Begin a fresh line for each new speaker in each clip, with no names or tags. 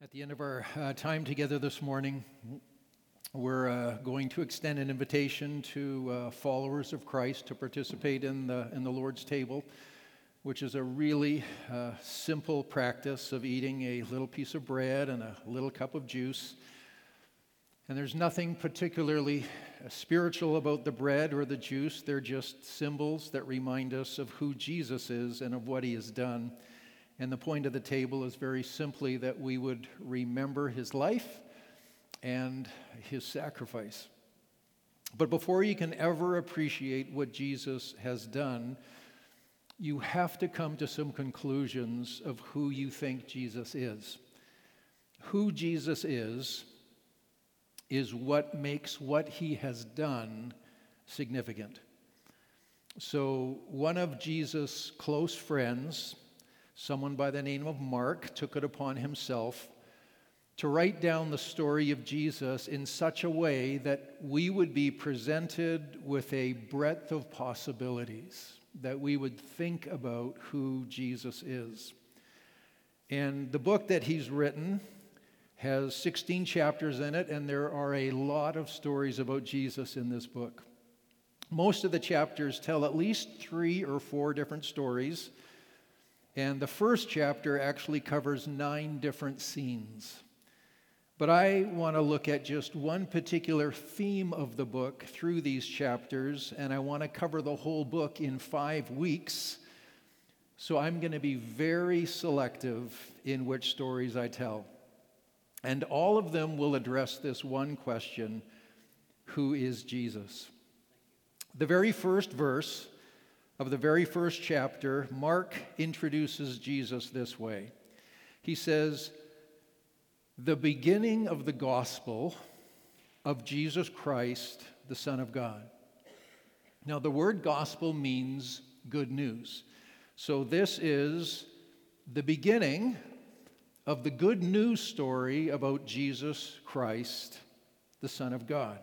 At the end of our time together this morning, we're going to extend an invitation to followers of Christ to participate in the Lord's table, which is a really simple practice of eating a little piece of bread and a little cup of juice. And there's nothing particularly spiritual about the bread or the juice. They're just symbols that remind us of who Jesus is and of what he has done. And the point of the table is very simply that we would remember his life and his sacrifice. But before you can ever appreciate what Jesus has done, you have to come to some conclusions of who you think Jesus is. Who Jesus is what makes what he has done significant. So one of Jesus' close friends, someone by the name of Mark, took it upon himself to write down the story of Jesus in such a way that we would be presented with a breadth of possibilities, that we would think about who Jesus is. And the book that he's written has 16 chapters in it, and there are a lot of stories about Jesus in this book. Most of the chapters tell at least 3 or 4 different stories. And the first chapter actually covers 9 different scenes. But I want to look at just one particular theme of the book through these chapters, and I want to cover the whole book in 5 weeks. So I'm going to be very selective in which stories I tell. And all of them will address this one question: who is Jesus? The very first verse of the very first chapter, Mark introduces Jesus this way. He says, "The beginning of the gospel of Jesus Christ, the Son of God." Now, the word gospel means good news. So this is the beginning of the good news story about Jesus Christ, the Son of God.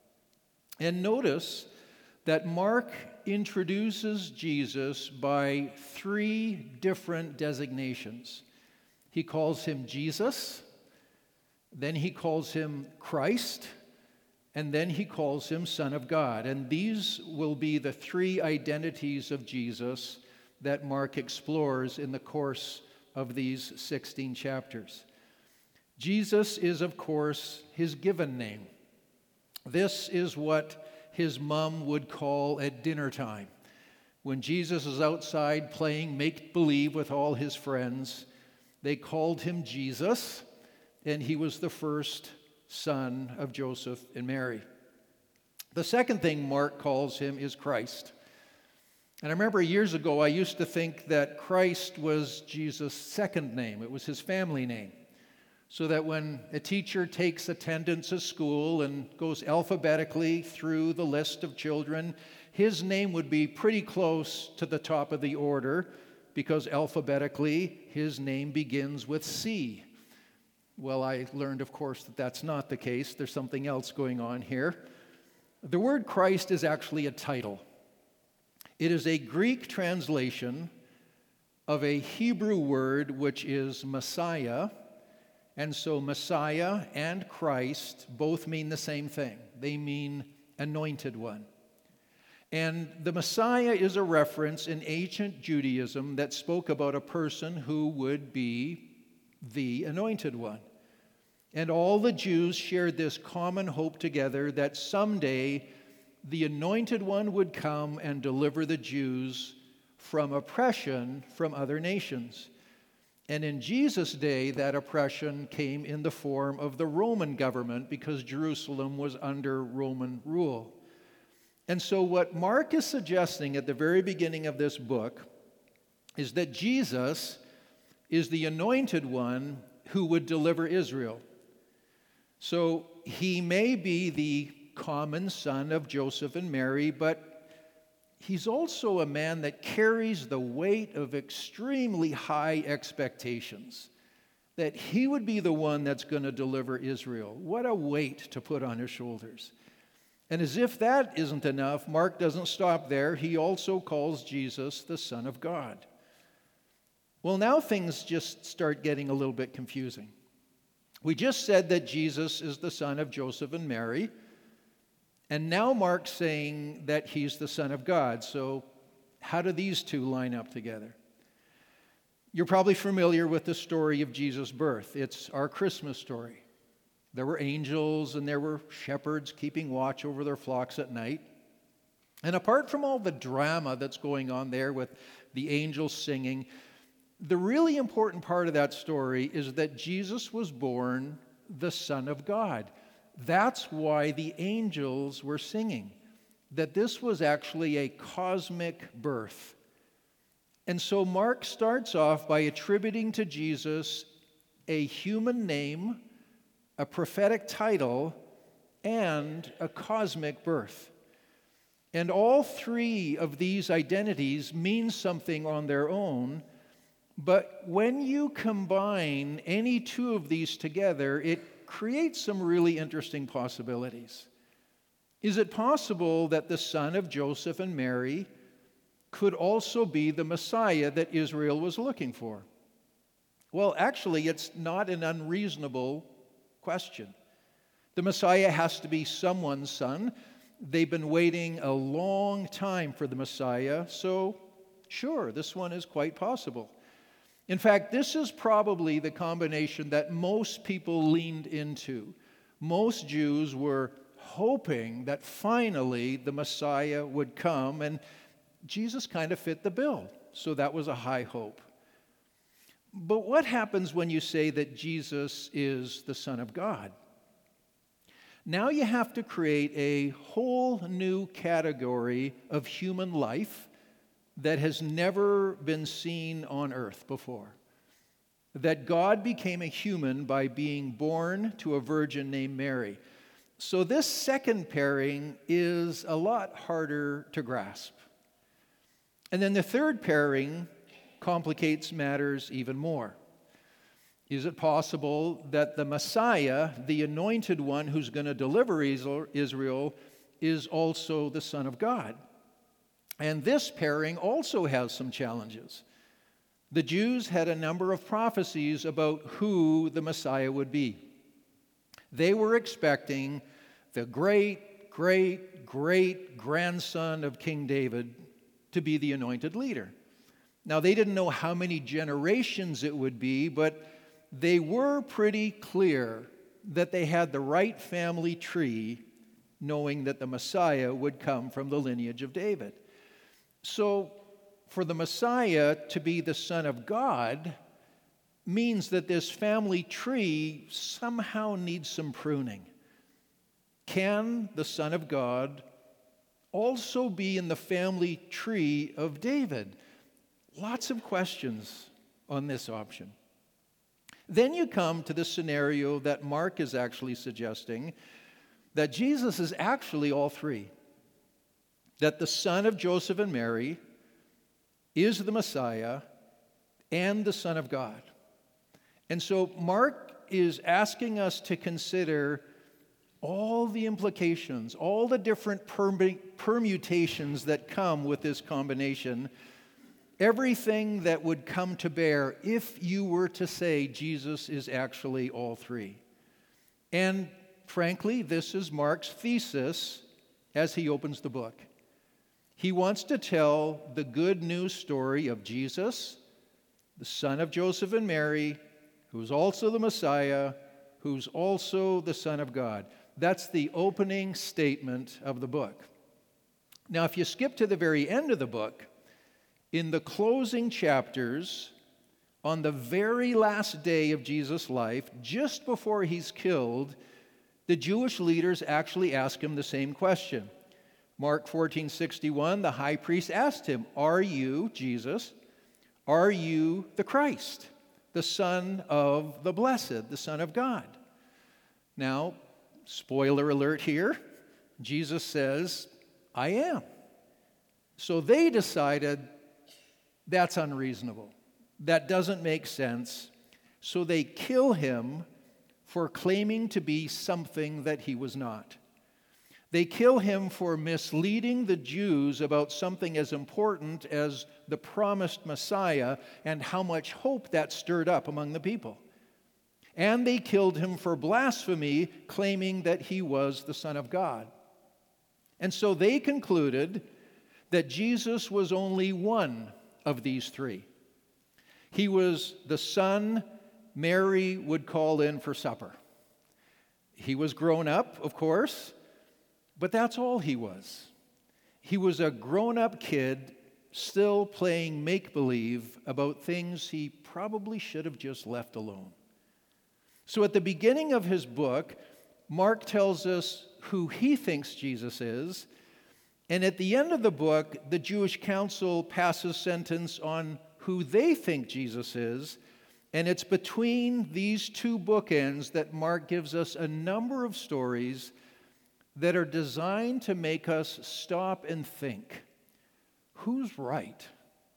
And notice that Mark introduces Jesus by 3 different designations. He calls him Jesus, then he calls him Christ, and then he calls him Son of God. And these will be the 3 identities of Jesus that Mark explores in the course of these 16 chapters. Jesus is, of course, his given name. This is what his mom would call at dinner time. When Jesus is outside playing make-believe with all his friends, they called him Jesus, and he was the first son of Joseph and Mary. The second thing Mark calls him is Christ. And I remember years ago, I used to think that Christ was Jesus' second name. It was his family name. So that when a teacher takes attendance at school and goes alphabetically through the list of children, his name would be pretty close to the top of the order, because alphabetically his name begins with C. Well, I learned, of course, that that's not the case. There's something else going on here. The word Christ is actually a title. It is a Greek translation of a Hebrew word which is Messiah. And so Messiah and Christ both mean the same thing. They mean anointed one. And the Messiah is a reference in ancient Judaism that spoke about a person who would be the anointed one. And all the Jews shared this common hope together that someday the anointed one would come and deliver the Jews from oppression from other nations. And in Jesus' day, that oppression came in the form of the Roman government, because Jerusalem was under Roman rule. And so what Mark is suggesting at the very beginning of this book is that Jesus is the anointed one who would deliver Israel. So he may be the common son of Joseph and Mary, but he's also a man that carries the weight of extremely high expectations, that he would be the one that's going to deliver Israel. What a weight to put on his shoulders. And as if that isn't enough, Mark doesn't stop there. He also calls Jesus the Son of God. Well, now things just start getting a little bit confusing. We just said that Jesus is the son of Joseph and Mary, and now Mark's saying that he's the Son of God. So how do these two line up together? You're probably familiar with the story of Jesus' birth. It's our Christmas story. There were angels and there were shepherds keeping watch over their flocks at night. And apart from all the drama that's going on there with the angels singing, the really important part of that story is that Jesus was born the Son of God. That's why the angels were singing, that this was actually a cosmic birth. And so Mark starts off by attributing to Jesus a human name, a prophetic title, and a cosmic birth. And all three of these identities mean something on their own, but when you combine any two of these together, it creates some really interesting possibilities. Is it possible that the son of Joseph and Mary could also be the Messiah that Israel was looking for? Well, actually, it's not an unreasonable question. The Messiah has to be someone's son. They've been waiting a long time for the Messiah, so sure, this one is quite possible. In fact, this is probably the combination that most people leaned into. Most Jews were hoping that finally the Messiah would come, and Jesus kind of fit the bill, so that was a high hope. But what happens when you say that Jesus is the Son of God? Now you have to create a whole new category of human life that has never been seen on earth before. That God became a human by being born to a virgin named Mary. So this second pairing is a lot harder to grasp. And then the third pairing complicates matters even more. Is it possible that the Messiah, the anointed one who's going to deliver Israel, is also the Son of God? And this pairing also has some challenges. The Jews had a number of prophecies about who the Messiah would be. They were expecting the great, great, great grandson of King David to be the anointed leader. Now, they didn't know how many generations it would be, but they were pretty clear that they had the right family tree, knowing that the Messiah would come from the lineage of David. So, for the Messiah to be the Son of God means that this family tree somehow needs some pruning. Can the Son of God also be in the family tree of David? Lots of questions on this option. Then you come to the scenario that Mark is actually suggesting, that Jesus is actually all three. That the son of Joseph and Mary is the Messiah and the Son of God. And so Mark is asking us to consider all the implications, all the different permutations that come with this combination, everything that would come to bear if you were to say Jesus is actually all three. And frankly, this is Mark's thesis as he opens the book. He wants to tell the good news story of Jesus, the son of Joseph and Mary, who's also the Messiah, who's also the Son of God. That's the opening statement of the book. Now, if you skip to the very end of the book, in the closing chapters, on the very last day of Jesus' life, just before he's killed, the Jewish leaders actually ask him the same question. Mark 14:61, the high priest asked him, "Are you, Jesus, are you the Christ, the Son of the Blessed, the Son of God?" Now, spoiler alert here, Jesus says, "I am." So they decided that's unreasonable. That doesn't make sense. So they kill him for claiming to be something that he was not. They kill him for misleading the Jews about something as important as the promised Messiah and how much hope that stirred up among the people. And they killed him for blasphemy, claiming that he was the Son of God. And so they concluded that Jesus was only one of these three. He was the son Mary would call in for supper. He was grown up, of course, but that's all he was. He was a grown-up kid still playing make-believe about things he probably should have just left alone. So at the beginning of his book, Mark tells us who he thinks Jesus is, and at the end of the book, the Jewish council passes sentence on who they think Jesus is, and it's between these two bookends that Mark gives us a number of stories that are designed to make us stop and think, who's right?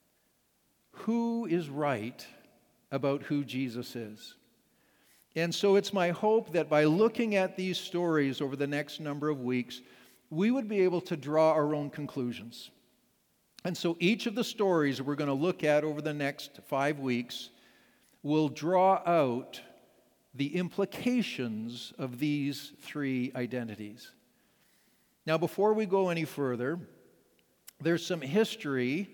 Who is right about who Jesus is? And so it's my hope that by looking at these stories over the next number of weeks, we would be able to draw our own conclusions. And so each of the stories we're going to look at over the next 5 weeks will draw out the implications of these three identities. Now, before we go any further, there's some history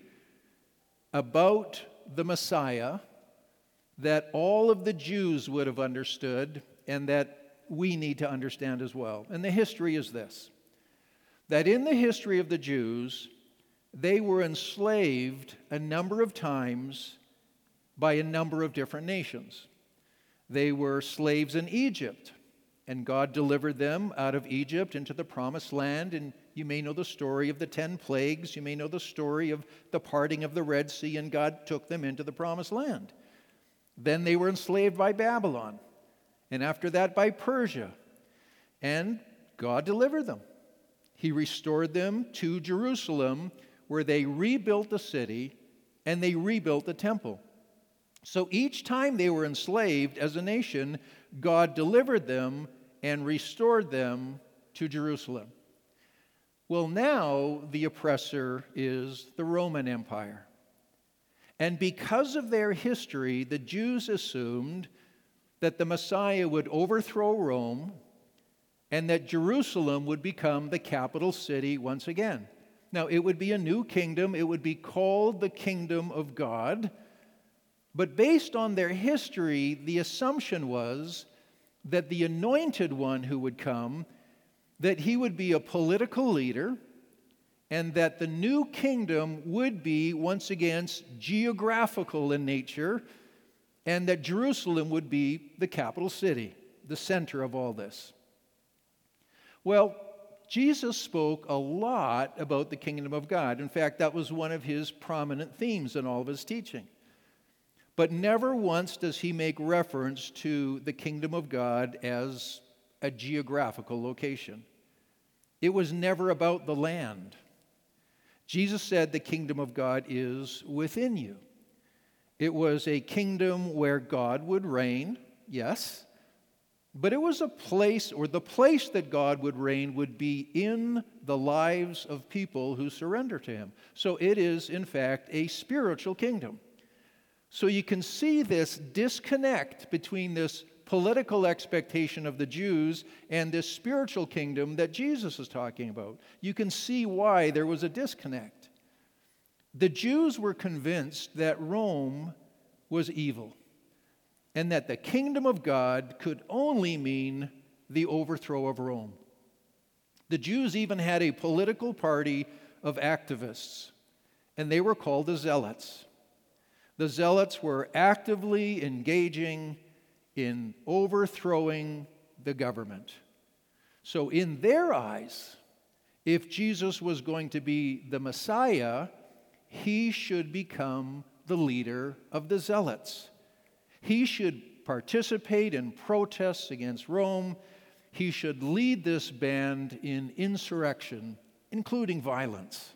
about the Messiah that all of the Jews would have understood and that we need to understand as well. And the history is this, that in the history of the Jews, they were enslaved a number of times by a number of different nations. They were slaves in Egypt, and God delivered them out of Egypt into the promised land, and you may know the story of the 10 plagues. You may know the story of the parting of the Red Sea, and God took them into the promised land. Then they were enslaved by Babylon, and after that by Persia, and God delivered them. He restored them to Jerusalem, where they rebuilt the city and they rebuilt the temple. So each time they were enslaved as a nation, God delivered them and restored them to Jerusalem. Well, now the oppressor is the Roman Empire. And because of their history, the Jews assumed that the Messiah would overthrow Rome and that Jerusalem would become the capital city once again. Now, it would be a new kingdom. It would be called the Kingdom of God. But based on their history, the assumption was that the anointed one who would come, that he would be a political leader, and that the new kingdom would be, once again, geographical in nature, and that Jerusalem would be the capital city, the center of all this. Well, Jesus spoke a lot about the kingdom of God. In fact, that was one of his prominent themes in all of his teaching. But never once does he make reference to the kingdom of God as a geographical location. It was never about the land. Jesus said the kingdom of God is within you. It was a kingdom where God would reign, yes, but it was a place, or the place that God would reign would be in the lives of people who surrender to him. So it is, in fact, a spiritual kingdom. So you can see this disconnect between this political expectation of the Jews and this spiritual kingdom that Jesus is talking about. You can see why there was a disconnect. The Jews were convinced that Rome was evil and that the kingdom of God could only mean the overthrow of Rome. The Jews even had a political party of activists, and they were called the Zealots. The Zealots were actively engaging in overthrowing the government. So in their eyes, if Jesus was going to be the Messiah, he should become the leader of the Zealots. He should participate in protests against Rome. He should lead this band in insurrection, including violence.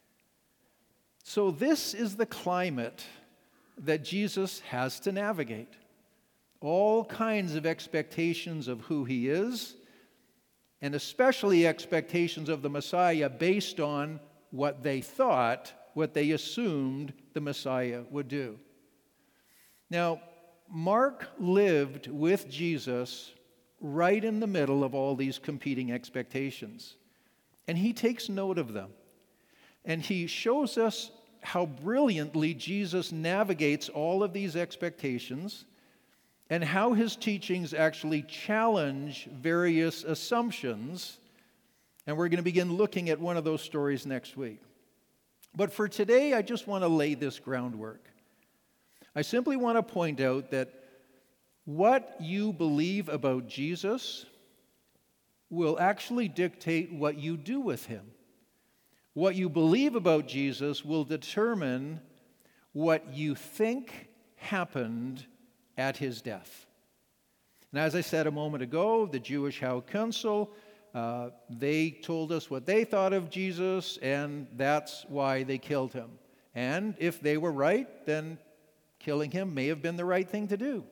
So this is the climate that Jesus has to navigate. All kinds of expectations of who he is, and especially expectations of the Messiah based on what they thought, what they assumed the Messiah would do. Now, Mark lived with Jesus right in the middle of all these competing expectations. And he takes note of them. And he shows us how brilliantly Jesus navigates all of these expectations and how his teachings actually challenge various assumptions. And we're going to begin looking at one of those stories next week. But for today, I just want to lay this groundwork. I simply want to point out that what you believe about Jesus will actually dictate what you do with him. What you believe about Jesus will determine what you think happened at his death. And as I said a moment ago, the Jewish High Council, they told us what they thought of Jesus, and that's why they killed him. And if they were right, then killing him may have been the right thing to do.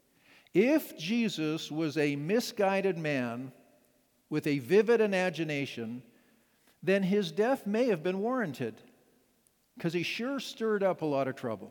If Jesus was a misguided man with a vivid imagination, then his death may have been warranted, because he sure stirred up a lot of trouble.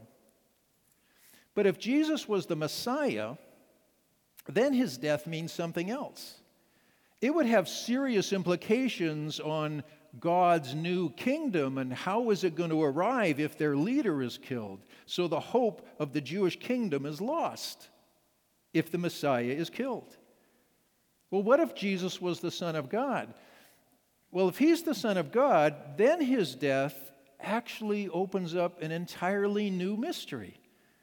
But if Jesus was the Messiah, then his death means something else. It would have serious implications on God's new kingdom, and how is it going to arrive if their leader is killed? So the hope of the Jewish kingdom is lost if the Messiah is killed. Well, what if Jesus was the Son of God? Well, if he's the Son of God, then his death actually opens up an entirely new mystery.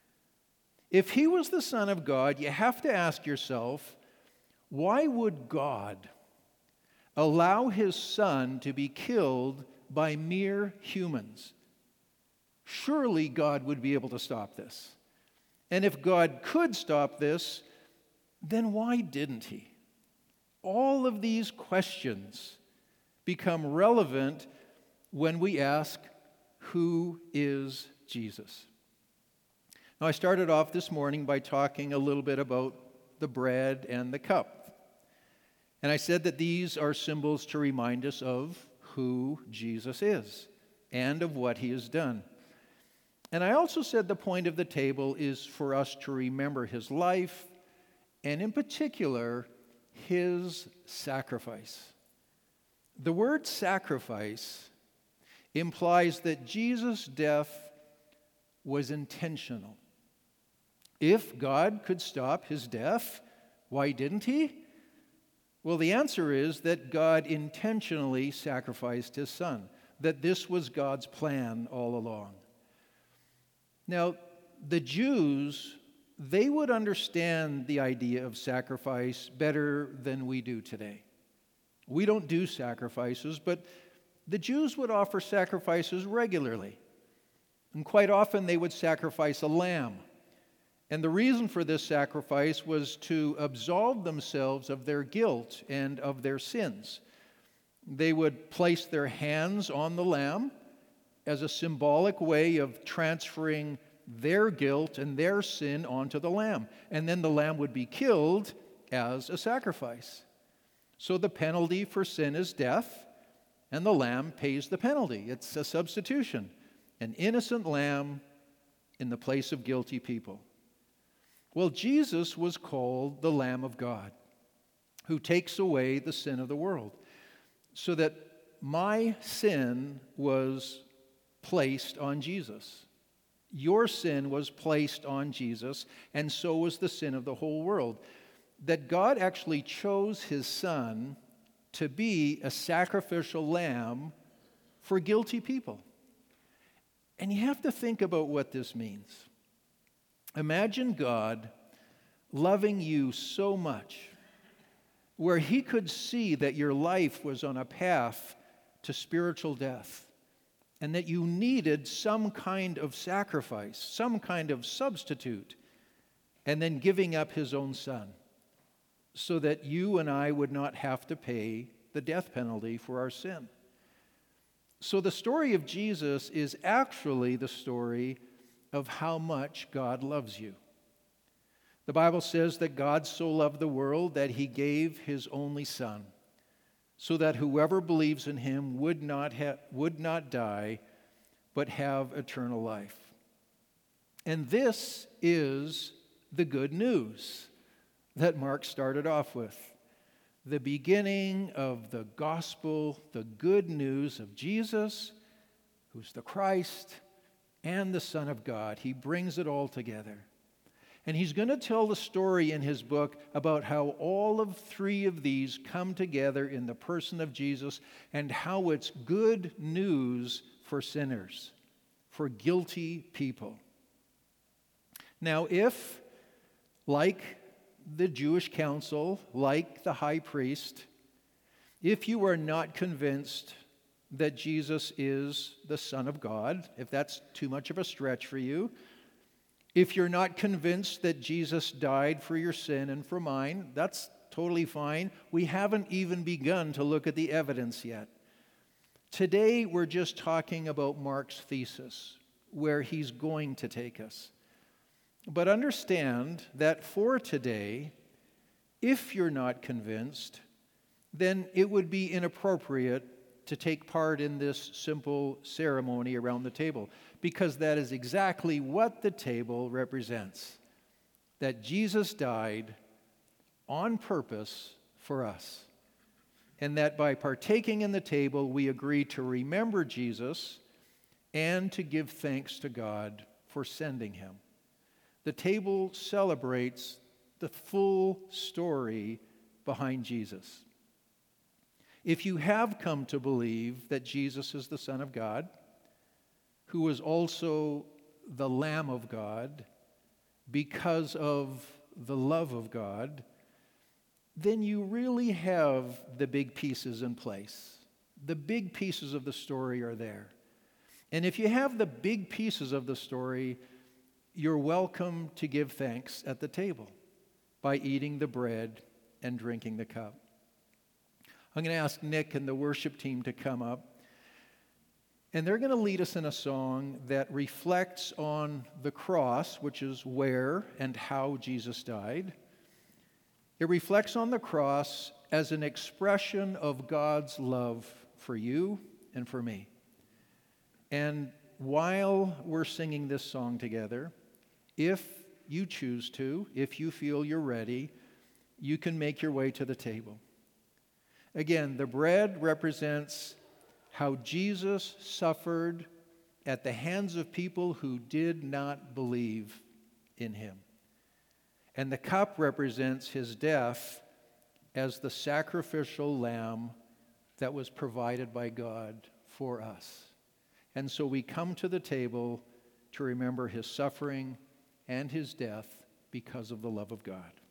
If he was the Son of God, you have to ask yourself, why would God allow his Son to be killed by mere humans? Surely God would be able to stop this. And if God could stop this, then why didn't he? All of these questions become relevant when we ask, who is Jesus? Now, I started off this morning by talking a little bit about the bread and the cup. And I said that these are symbols to remind us of who Jesus is and of what he has done. And I also said the point of the table is for us to remember his life, and in particular, his sacrifice. The word sacrifice implies that Jesus' death was intentional. If God could stop his death, why didn't he? Well, the answer is that God intentionally sacrificed his Son, that this was God's plan all along. Now, the Jews, they would understand the idea of sacrifice better than we do today. We don't do sacrifices, but the Jews would offer sacrifices regularly. And quite often they would sacrifice a lamb. And the reason for this sacrifice was to absolve themselves of their guilt and of their sins. They would place their hands on the lamb as a symbolic way of transferring their guilt and their sin onto the lamb. And then the lamb would be killed as a sacrifice. So the penalty for sin is death, and the lamb pays the penalty. It's a substitution, an innocent lamb in the place of guilty people. Well, Jesus was called the Lamb of God, who takes away the sin of the world, so that my sin was placed on Jesus. Your sin was placed on Jesus, and so was the sin of the whole world. That God actually chose his Son to be a sacrificial lamb for guilty people. And you have to think about what this means. Imagine God loving you so much where he could see that your life was on a path to spiritual death and that you needed some kind of sacrifice, some kind of substitute, and then giving up his own Son so that you and I would not have to pay the death penalty for our sin. So the story of Jesus is actually the story of how much God loves you. The Bible says that God so loved the world that he gave his only Son, so that whoever believes in him would not die, but have eternal life. And this is the good news that Mark started off with. The beginning of the gospel, the good news of Jesus, who's the Christ and the Son of God. He brings it all together. And he's going to tell the story in his book about how all of three of these come together in the person of Jesus and how it's good news for sinners, for guilty people. Now, if, like the Jewish council, like the high priest, if you are not convinced that Jesus is the Son of God, if that's too much of a stretch for you, if you're not convinced that Jesus died for your sin and for mine, that's totally fine. We haven't even begun to look at the evidence yet. Today, we're just talking about Mark's thesis, where he's going to take us. But understand that for today, if you're not convinced, then it would be inappropriate to take part in this simple ceremony around the table, because that is exactly what the table represents, that Jesus died on purpose for us, and that by partaking in the table, we agree to remember Jesus and to give thanks to God for sending him. The table celebrates the full story behind Jesus. If you have come to believe that Jesus is the Son of God, who is also the Lamb of God, because of the love of God, then you really have the big pieces in place. The big pieces of the story are there. And if you have the big pieces of the story, you're welcome to give thanks at the table by eating the bread and drinking the cup. I'm going to ask Nick and the worship team to come up, and they're going to lead us in a song that reflects on the cross, which is where and how Jesus died. It reflects on the cross as an expression of God's love for you and for me. And while we're singing this song together, if you choose to, if you feel you're ready, you can make your way to the table. Again, the bread represents how Jesus suffered at the hands of people who did not believe in him. And the cup represents his death as the sacrificial lamb that was provided by God for us. And so we come to the table to remember his suffering and his death because of the love of God.